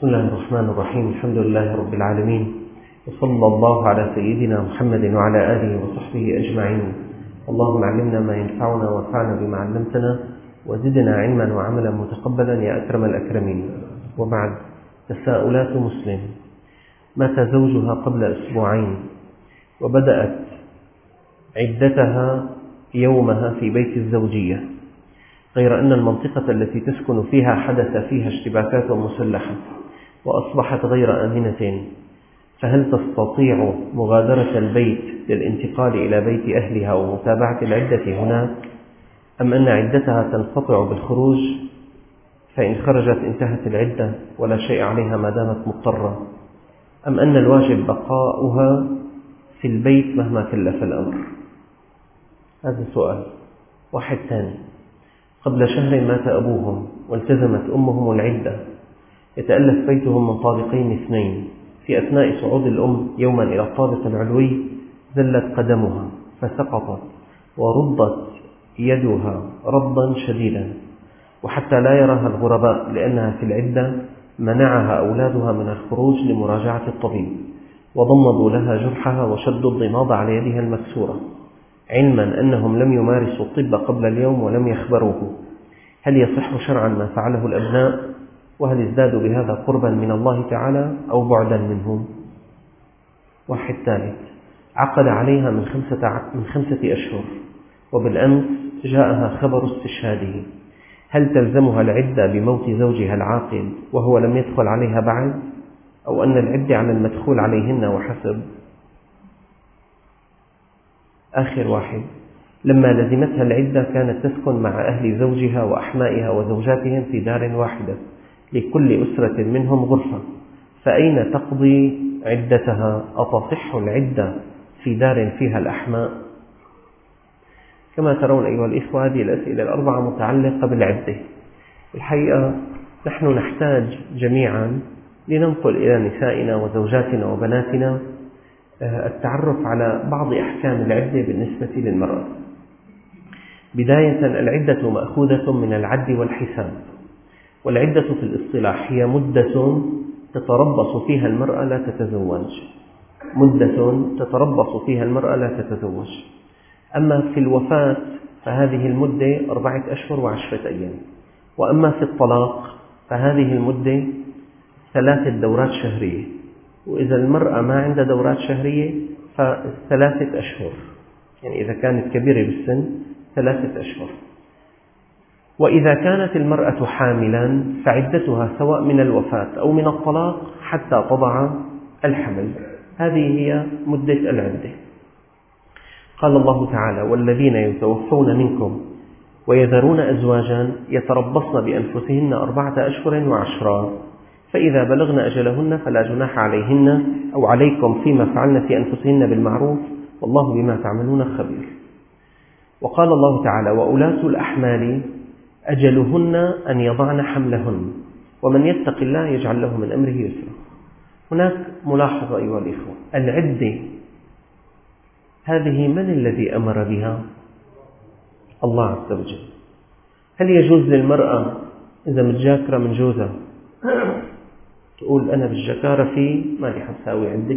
بسم الله الرحمن الرحيم. الحمد لله رب العالمين، وصلى الله على سيدنا محمد وعلى آله وصحبه أجمعين. اللهم علمنا ما ينفعنا وانفعنا بما علمتنا وزدنا علما وعملا متقبلا يا أكرم الأكرمين. وبعد، تساؤلات مسلم: مات زوجها قبل أسبوعين وبدأت عدتها يومها في بيت الزوجية، غير أن المنطقة التي تسكن فيها حدث فيها اشتباكات مسلحة وأصبحت غير آمنة، فهل تستطيع مغادرة البيت للانتقال إلى بيت أهلها ومتابعة العدة هناك، أم أن عدتها تنقطع بالخروج، فإن خرجت انتهت العدة ولا شيء عليها ما دامت مضطرة، أم أن الواجب بقاؤها في البيت مهما كلف الأمر؟ هذا سؤال. واحد ثاني: قبل شهر مات أبوهم والتزمت أمهم العدة، يتألف بيتهم من طابقين اثنين، في أثناء صعود الأم يوما إلى الطابق العلوي زلت قدمها فسقطت ورضت يدها رضا شديدا، وحتى لا يراها الغرباء لأنها في العدة منعها أولادها من الخروج لمراجعة الطبيب، وضمضوا لها جرحها وشدوا الضماد على يدها المكسورة، علما أنهم لم يمارسوا الطب قبل اليوم ولم يخبروه. هل يصح شرعا ما فعله الأبناء؟ وهل ازدادوا بهذا قربا من الله تعالى أو بعدا منه؟ واحد ثالث: عقد عليها من 5 أشهر، وبالأمس جاءها خبر استشهاده، هل تلزمها العدة بموت زوجها العاقل وهو لم يدخل عليها بعد، أو أن العدة على المدخول عليهن وحسب؟ آخر واحد: لما لزمتها العدة كانت تسكن مع أهل زوجها وأحمائها وزوجاتهم في دار واحدة، لكل أسرة منهم غرفة، فأين تقضي عدتها؟ أتصح العدة في دار فيها الأحماء؟ كما ترون أيها الإخوة، هذه الأسئلة الأربعة متعلقة بالعدة. الحقيقة نحن نحتاج جميعا لننقل إلى نسائنا وزوجاتنا وبناتنا التعرف على بعض أحكام العدة بالنسبة للمرأة. بداية، العدة مأخوذة من العد والحساب، والعدة في الاصطلاح هي مدة تتربص فيها المرأة لا تتزوج، مدة تتربص فيها المرأة لا تتزوج. أما في الوفاة فهذه المدة 4 أشهر و10 أيام، وأما في الطلاق فهذه المدة 3 دورات شهرية، وإذا المرأة ما عندها دورات شهرية ف3 أشهر، يعني إذا كانت كبيرة بالسن 3 أشهر. وإذا كانت المرأة حاملا فعدتها سواء من الوفاة أو من الطلاق حتى تضع الحمل، هذه هي مدة العدة. قال الله تعالى: والذين يتوفون منكم ويذرون أزواجا يتربصن بأنفسهن 4 أشهر و10، فإذا بلغن أجلهن فلا جناح عليهن أو عليكم فيما فعلن في أنفسهن بالمعروف، والله بما تعملون خبير. وقال الله تعالى: وأولاة الأحمال أجلهن أن يضعن حملهن، ومن يتق الله يجعل له من أمره يسرا. هناك ملاحظة أيها الإخوة: العدة هذه من الذي أمر بها؟ الله عز وجل. هل يجوز للمرأة إذا متجاكرة من جوزها تقول أنا بالجكارة في مالي حساوي عدة؟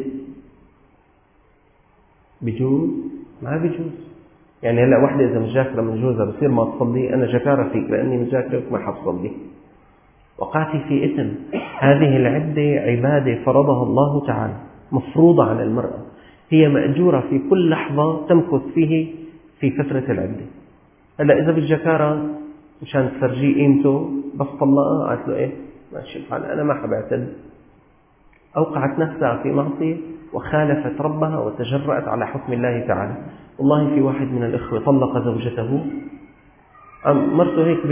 بجوز؟ ما بجوز. يعني هلأ واحدة إذا متجاكرة من جوزها بصير ما تصلي أنا جكارة فيك لأني متجاكرة ما حتصلي، وقعتي في إثم. هذه العدة عبادة فرضها الله تعالى، مفروضة على المرأة، هي مأجورة في كل لحظة تمكث فيه في فترة العدة. هلأ إذا بالجكارة مشان تفرجيه قيمته بس طلقها قالت له إيه ماشي الحال أنا ما حبعتد، أوقعت نفسها في معصية وخالفت ربها وتجرأت على حكم الله تعالى. والله في واحد من الإخوة طلق زوجته، مرته هيك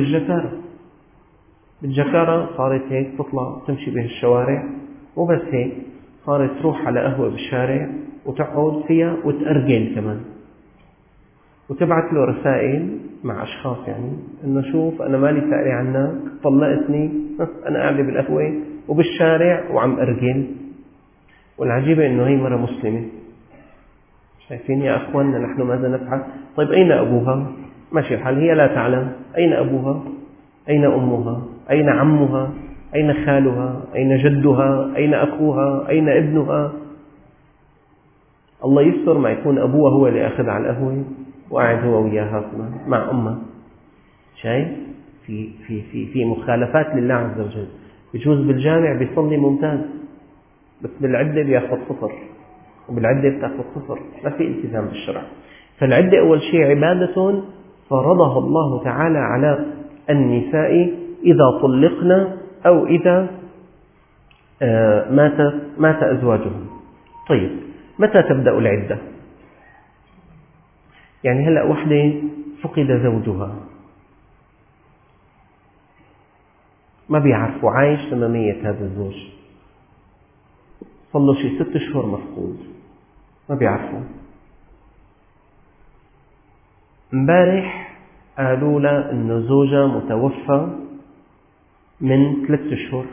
بالجكارة صارت هيك تطلع تمشي به الشوارع، وبس هيك صارت تروح على قهوة بالشارع وتقعد فيها وتأرجل كمان، وتبعث له رسائل مع أشخاص يعني إنه شوف أنا مالي سائلة عنك، طلقتني، أنا قاعدة بالقهوة وبالشارع وعم أرجل. والعجيبة إنه هي مرة مسلمة. شايفين يا أخواننا نحن ماذا نفعل؟ طيب أين أبوها؟ ماشي الحال، هي لا تعلم أين أبوها، أين أمها، أين عمها، أين خالها؟ أين جدها؟ أين أخوها؟ أين ابنها؟ الله يستر ما يكون أبوها هو اللي أخذ على القهوة وقاعد هو وياها مع أمها. شايف؟ في مخالفات لله عز وجل. بيجوز بالجامع بيصلي ممتاز، بس بالعدة بياخذ صفر، وبالعدة بتاخذ صفر، ما في التزام بالشرع. فالعدة أول شيء عبادة فرضها الله تعالى على النساء إذا طلقنا أو إذا مات أزواجهم. طيب، متى تبدأ العدة؟ يعني هلأ وحدة فقد زوجها، ما بيعرفوا عايش لما ميت هذا الزوج، صار له شي 6 أشهر مفقود، ما بيعرفوا. امبارح قالوا له إنه زوجها متوفى من 3 أشهر.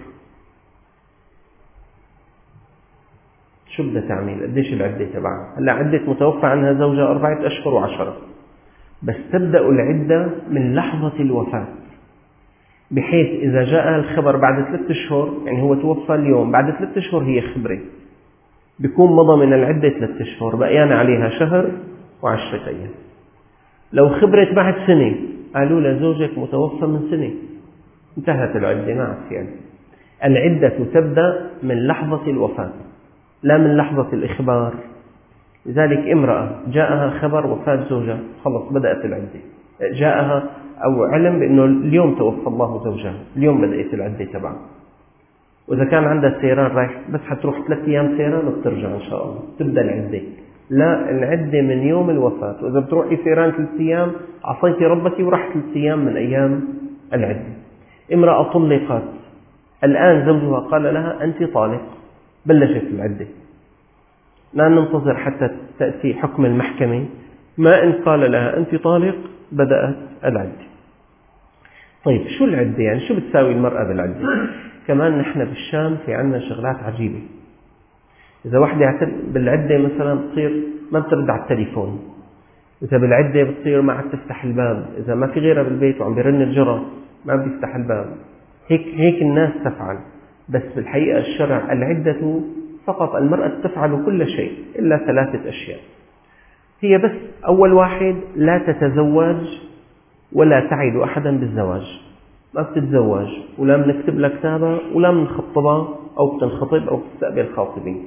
شو بدها تعمل؟ قديش العدة تبعها؟ هلا عدة متوفى عنها زوجها 4 أشهر و10، بس تبدأ العدة من لحظة الوفاة، بحيث إذا جاء الخبر بعد 3 أشهر، يعني هو توفى اليوم، بعد 3 أشهر هي خبرة، بيكون مضى من العدة 3 أشهر، بقيان عليها شهر و10 أيام. لو خبرت بعد سنة، قالوا لزوجك متوفى من سنة، انتهت العدة، ما عاد في عدة. العدة تبدأ من لحظة الوفاة لا من لحظة الإخبار. لذلك امرأة جاءها خبر وفاة زوجها، خلص بدأت العدة. جاءها أو علم بأنه اليوم توفى الله زوجها، اليوم بدأت العدة تبعها. وإذا كان عندها سيران رايح بس حتروح 3 أيام سيران وبترجع إن شاء الله، تبدأ العدة. لا، العدة من يوم الوفاة. وإذا بتروحي سيران 3 أيام عصيتي ربك ورحت 3 أيام من أيام العدة. امرأة طلقت، الآن زوجها قال لها أنت طالق، بلشت العدة، لا ننتظر حتى تأتي حكم المحكمة، ما إن قال لها أنت طالق بدأت العدة. طيب، شو العدة؟ يعني شو بتساوي المرأة بالعدة؟ كمان نحن بالشام في عنا شغلات عجيبة. إذا واحدة بالعدة مثلا بتصير ما بترد على التليفون، إذا بالعدة بتصير ما عاد تفتح الباب، إذا ما في غيرها بالبيت وعم بيرن الجرس ما بيفتح الباب. هيك الناس تفعل، بس بالحقيقة الشرع العدة فقط المرأة تفعل كل شيء إلا 3 أشياء. هي بس أول واحد، لا تتزوج ولا تعد أحدا بالزواج، ما بتتزوج ولا بنكتب لها كتابة ولا بنخطبها أو بتنخطب أو بتستقبل خاطبين.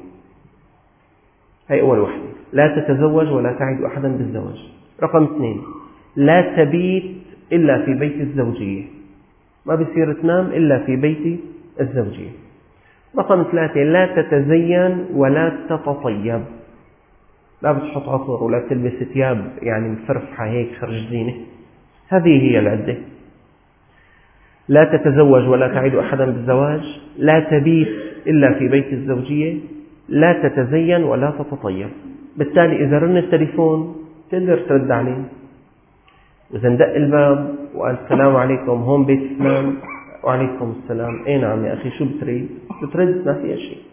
هي أول واحدة، لا تتزوج ولا تعد أحدا بالزواج. رقم 2، لا تبيت إلا في بيت الزوجية، ما بيصير تنام إلا في بيت الزوجية. رقم 3، لا تتزين ولا تتطيب، لا بتحط عطر ولا تلبس ثياب يعني مفرفحة هيك خرج زينة. هذه هي العدة. لا تتزوج ولا تعد أحدا بالزواج، لا تبيت إلا في بيت الزوجية، لا تتزين ولا تتطيب. بالتالي إذا رن التليفون تقدر ترد عليه، وإذا ندق الباب وقال السلام عليكم هون بيت فلان، وعليكم السلام، اي نعم يا أخي شو بتريد؟ بترد، ما في شيء.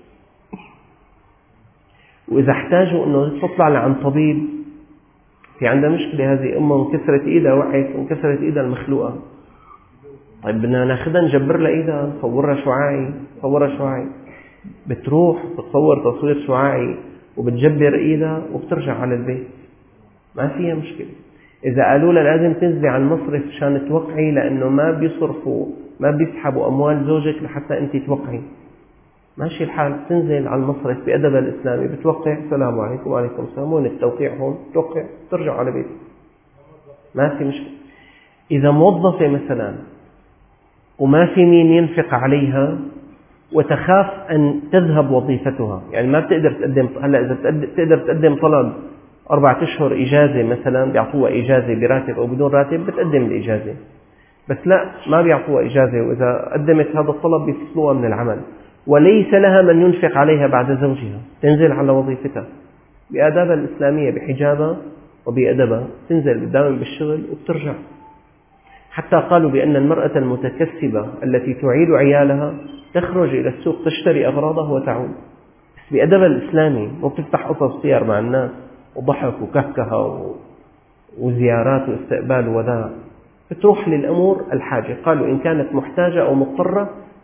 وإذا احتاجوا أنه تطلع لعن طبيب، في عندها مشكلة، هذه أمها انكسرت إيدها، وقعت وانكسرت إيدها المخلوقة، طيب بدنا ناخذها نجبر لها إيدها، نصورها شعاعي، بتروح بتصور تصوير شعاعي وبتجبر إيدها وبترجع على البيت، ما فيها مشكلة. إذا قالوا لها لازم تنزلي على المصرف عشان توقعي لأنه ما بيصرفوا ما بيسحبوا أموال زوجك لحتى أنت توقعي، ماشي الحال، تنزل على المصرف بأدب الإسلامي، بتوقع السلام عليكم وعليكم السلام، وين التوقيع هون، توقع ترجع على بيتك، ما في مشكلة. إذا موظفة مثلا وما في مين ينفق عليها وتخاف أن تذهب وظيفتها، يعني ما بتقدر تقدم، هلا إذا تقدر تقدم طلب 4 أشهر إجازة مثلا، بيعطوها إجازة براتب أو بدون راتب، بتقدم الإجازة، بس لا ما بيعطوها إجازة، وإذا قدمت هذا الطلب بيفصلوها من العمل، وليس لها من ينفق عليها بعد زوجها، تنزل على وظيفتها بآدابها الإسلامية، بحجابها وبأدبها، تنزل بتداوم بالشغل وبترجع. حتى قالوا بأن المرأة المتكسبة التي تعيل عيالها تخرج إلى السوق تشتري أغراضها وتعود، بس بأدبها الإسلامي، وبتفتح قصص سير مع الناس وضحك وكهكهة وزيارات واستقبال ووداع، بتروح للأمور الحاجة. قالوا إن كانت محتاجة أو مضطرة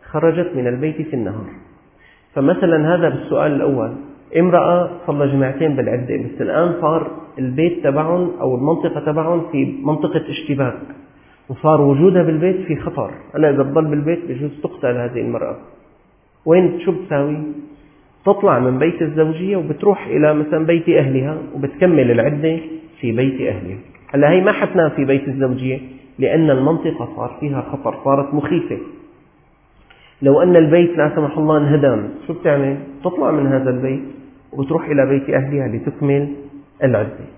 خرجت من البيت في النهار. فمثلا هذا بالسؤال الأول، امرأة صلى جمعتين بالعدة، بس الآن صار البيت تبعهم أو المنطقة تبعهم في منطقة اشتباك، وصار وجودها بالبيت في خطر. هلا إذا تضل بالبيت بجوز تقتل هذه المرأة. وين شو بتساوي؟ تطلع من بيت الزوجية وبتروح إلى مثلا بيت أهلها وبتكمل العدة في بيت أهلها. هلا هي ما حتنام في بيت الزوجية لأن المنطقة صار فيها خطر، صارت مخيفة. لو أن البيت لا سمح الله انهدم، شو بتعمل؟ تطلع من هذا البيت وبتروح إلى بيت أهلها لتكمل العدة.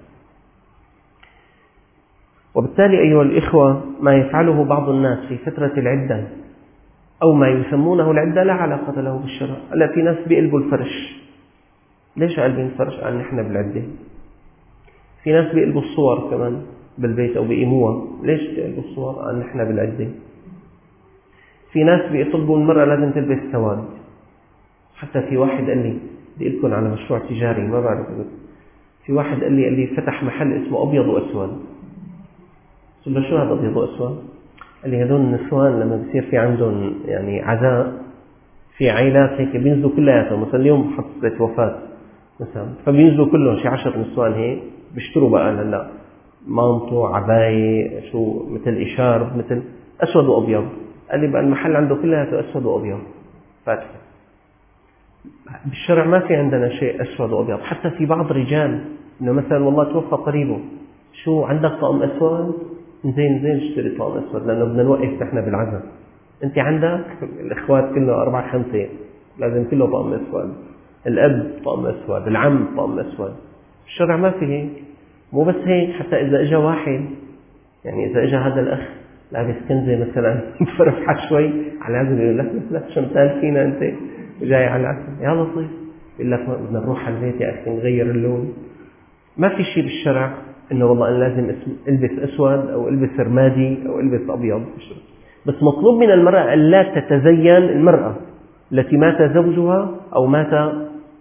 وبالتالي أيها الإخوة، ما يفعله بعض الناس في فترة العدة أو ما يسمونه العدة لا علاقة له بالشرع. هلا في ناس بيقلبوا الفرش. ليش قلبين الفرش؟ قال نحن بالعدة. في ناس بيقلبوا الصور كمان بالبيت أو بيقيموها. ليش بيقلبوا الصور؟ قال نحن بالعدة. في ناس بيطلبوا المرأة لازم تلبس سواد. حتى في واحد قال لي، بدي لكم على مشروع تجاري ما بعرف، في واحد قال لي فتح محل اسمه أبيض وأسود. قلت له شو هذا أبيض وأسود؟ قال لي هذول النسوان لما بصير في عندهم يعني عزاء في عائلات هيك بينزلوا كلياتهم، مثلا اليوم حصلت وفاة مثلا، فبينزلوا كلهم شي 10 نسوان هيك بيشتروا بقى هلا مانطو عباية شو مثل إشارب مثل أسود وأبيض. قال لي بقى المحل عنده كلها أسود وأبيض فاتحة. بالشرع ما في عندنا شيء أسود وأبيض. حتى في بعض رجال إنه مثلا والله توفى قريبه، شو عندك طقم أسود؟ زين اشتري طقم أسود لأنه بدنا نوقف نحن بالعزاء. أنت عندك الإخوات كله 4-5 لازم كله طقم أسود، الأب طقم أسود، العم طقم أسود. الشرع ما في هيك. مو بس هيك، حتى إذا إجا واحد، يعني إذا إجا هذا الأخ لابس كنزة مثلا فرفحة شوي على هذا بيقول لك لا شمتان فينا أنت وجاي على العسل يا لطيف، يقول لك بدنا نروح على البيت يا أخي نغير اللون. ما في شيء بالشرع إنه والله أنا لازم ألبس أسود أو ألبس رمادي أو ألبس أبيض. بس مطلوب من المرأة أن لا تتزين. المرأة التي مات زوجها أو مات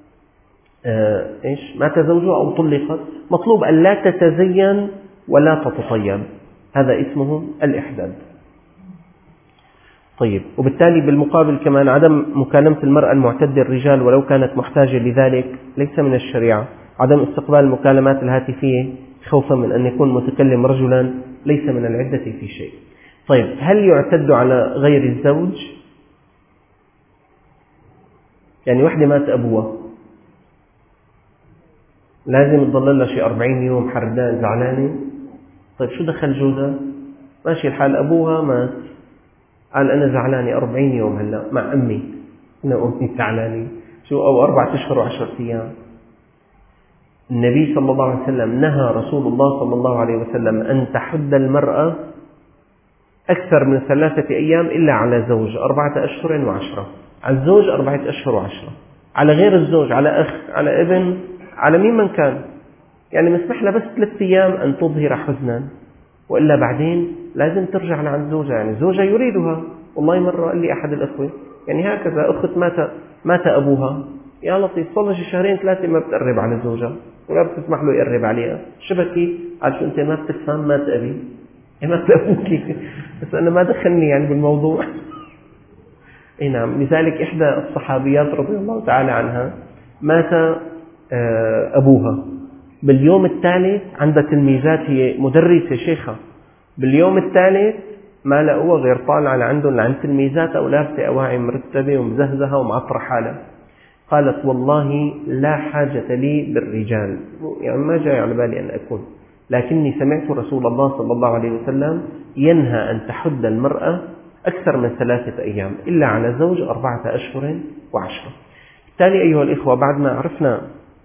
مات زوجها أو طلقت، مطلوب أن لا تتزين ولا تتطيب. هذا اسمه الإحداد. طيب، وبالتالي بالمقابل كمان عدم مكالمة المرأة المعتدة الرجال ولو كانت محتاجة لذلك ليس من الشريعة. عدم استقبال المكالمات الهاتفية خوفا من أن يكون متكلم رجلا ليس من العدة في شيء. طيب، هل يعتد على غير الزوج؟ يعني وحدة مات أبوها لازم تضل لها شيء 40 يوم حردان زعلانة. طيب شو دخل جوزها؟ ماشي الحال، أبوها مات قال أنا زعلاني 40 يوم هلا مع أمي، أنا أمي زعلاني شو، أو 4 أشهر و10 أيام. النبي صلى الله عليه وسلم نهى رسول الله صلى الله عليه وسلم أن تحد المرأة أكثر من 3 أيام إلا على زوج 4 أشهر و10. على الزوج 4 أشهر و10، على غير الزوج، على أخ، على ابن، على مين من كان، يعني مسمح لها بس 3 أيام أن تظهر حزنا، وإلا بعدين لازم ترجع لعند زوجها. يعني زوجها يريدها. والله مرة قال لي أحد الأخوة يعني هكذا، أخت مات أبوها، يا لطيف صار شي 2-3 ما بتقرب على زوجها ولا بتسمح له يقرب عليها. شبكي قال شو أنت ما بتفهم؟ مات أبي. مات أبوك بس أنا ما دخلني يعني بالموضوع. اي نعم. لذلك إحدى الصحابيات رضي الله تعالى عنها مات أبوها، باليوم الثالث عندها تلميذات، هي مدرسة شيخة، باليوم الثالث ما لقوها غير طالعة لعندهم لعند تلميذاتها ولابسة أواعي مرتبة ومزهزها ومعطرة حالها. قالت والله لا حاجة لي بالرجال، يعني ما جاي على بالي أن أكون، لكني سمعت رسول الله صلى الله عليه وسلم ينهى أن تحد المرأة أكثر من 3 أيام إلا على زوج 4 أشهر و10. بالتالي أيها الإخوة، بعد ما عرفنا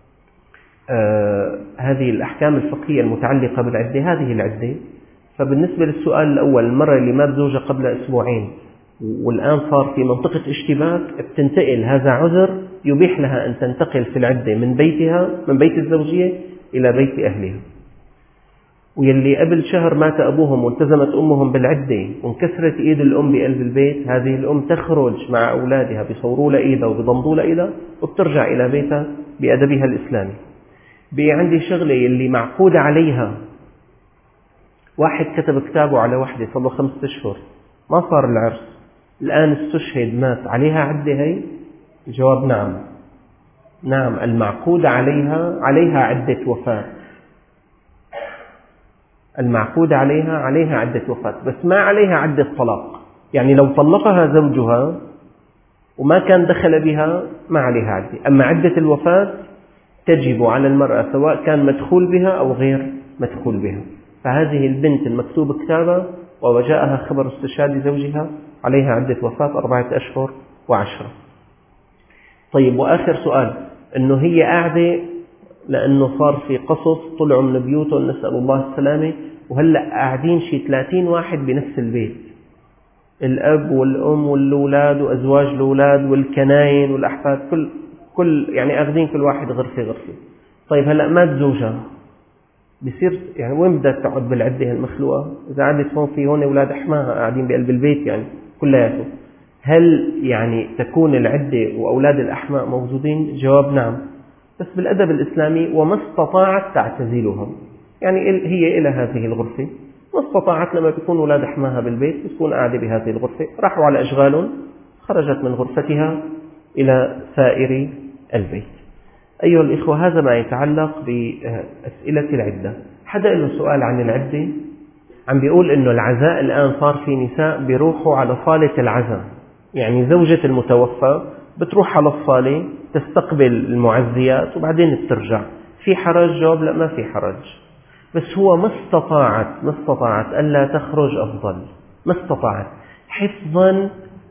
هذه الأحكام الفقهية المتعلقة بالعدة، هذه العدة، فبالنسبة للسؤال الأول، المرأة اللي مات زوجها قبل 2 أسبوع والآن صار في منطقة اشتباك، بتنتقل، هذا عذر يبيح لها أن تنتقل في العدة من بيتها، من بيت الزوجية إلى بيت أهلها. ويلي قبل شهر مات أبوهم والتزمت أمهم بالعدة وانكسرت إيد الأم بقلب البيت، هذه الأم تخرج مع أولادها، بصوروا لها إيدها وبضمضوا لها إيدها وبترجع إلى بيتها بأدبها الإسلامي. بقي عندي شغلة يلي معقود عليها، واحد كتب كتابه على وحدة صار له 5 أشهر ما صار العرس، الآن استشهد مات، عليها عدة هي؟ الجواب نعم. نعم، المعقود عليها عدة وفاة. المعقود عليها عدة وفاة، بس ما عليها عدة طلاق. يعني لو طلقها زوجها وما كان دخل بها ما عليها عدة، أما عدة الوفاة تجب على المرأة سواء كان مدخول بها أو غير مدخول بها. فهذه البنت المكتوب كتابة وجاءها خبر استشهاد زوجها عليها عدة وفاة 4 أشهر و10. طيب، وآخر سؤال، أنه هي قاعدة لأنه صار في قصص طلعوا من بيوتهم نسأل الله السلامة، وهلأ قاعدين شي 30 واحد بنفس البيت، الأب والأم والأولاد وأزواج الأولاد والكناين والأحفاد، كل يعني أخذين كل واحد غرفة. طيب هلأ مات زوجها، بصير يعني وين بدها تقعد بالعدة المخلوقة؟ إذا قعدت هون في هون أولاد أحماها قاعدين بقلب البيت يعني كلياته، هل يعني تكون العدة وأولاد الأحماء موجودين؟ جواب نعم، بس بالأدب الإسلامي وما استطاعت تعتزلهم، يعني هي إلى هذه الغرفة، ما استطاعت لما بيكون أولاد أحماها بالبيت بتكون قاعدة بهذه الغرفة، راحوا على أشغالهم، خرجت من غرفتها إلى سائر البيت. أيها الإخوة، هذا ما يتعلق بأسئلة العدة. حدا له سؤال عن العدة؟ عم بيقول إنه العزاء الآن صار في نساء بيروحوا على صالة العزاء، يعني زوجة المتوفى بتروح على الصالة تستقبل المعزيات وبعدين بترجع. في حرج؟ جواب لا، ما في حرج، بس هو ما استطاعت ألا تخرج أفضل، ما استطاعت حفظا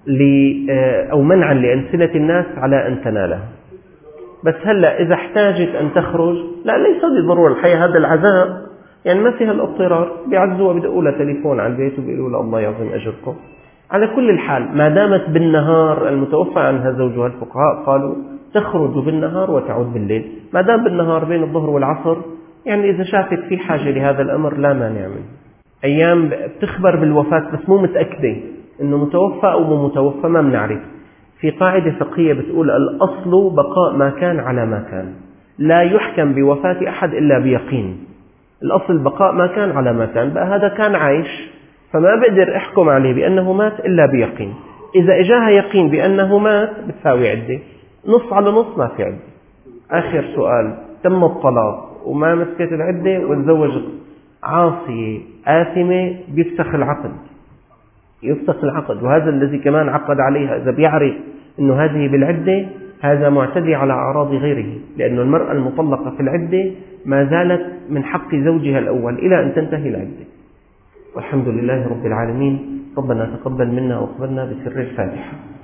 أو منعا لألسنة الناس على أن تنالها. بس هلأ إذا احتاجت أن تخرج لا، ليس بالضرورة، الحقيقة هذا العزاء يعني ما فيها الاضطرار، بيعزوها بدقوا لها تليفون على البيت وبيقولوا لها الله يعظم أجركم. على كل الحال ما دامت بالنهار، المتوفى عنها زوجها الفقهاء قالوا تخرج بالنهار وتعود بالليل، ما دام بالنهار بين الظهر والعصر، يعني إذا شافت في حاجة لهذا الأمر لا مانع منه. أيام بتخبر بالوفاة بس مو متأكدة إنه متوفى أو مو متوفى، ما بنعرف. في قاعدة فقهية بتقول الأصل بقاء ما كان على ما كان، لا يحكم بوفاة أحد إلا بيقين. الأصل بقاء ما كان على ما كان، بقى هذا كان عايش فما بقدر أحكم عليه بأنه مات إلا بيقين. إذا إجاها يقين بأنه مات بتساوي عدة، نص على نص ما في عدة. آخر سؤال، تم الطلاق وما مسكت العدة وتزوجت عاصية آثمة، بيفسخ العقد، وهذا الذي كمان عقد عليها إذا بيعرف أنه هذه بالعدة هذا معتدي على أعراض غيره، لأن المرأة المطلقة في العدة ما زالت من حق زوجها الأول إلى أن تنتهي العدة. والحمد لله رب العالمين. ربنا تقبل منا وقبلنا بسر الفاتحة.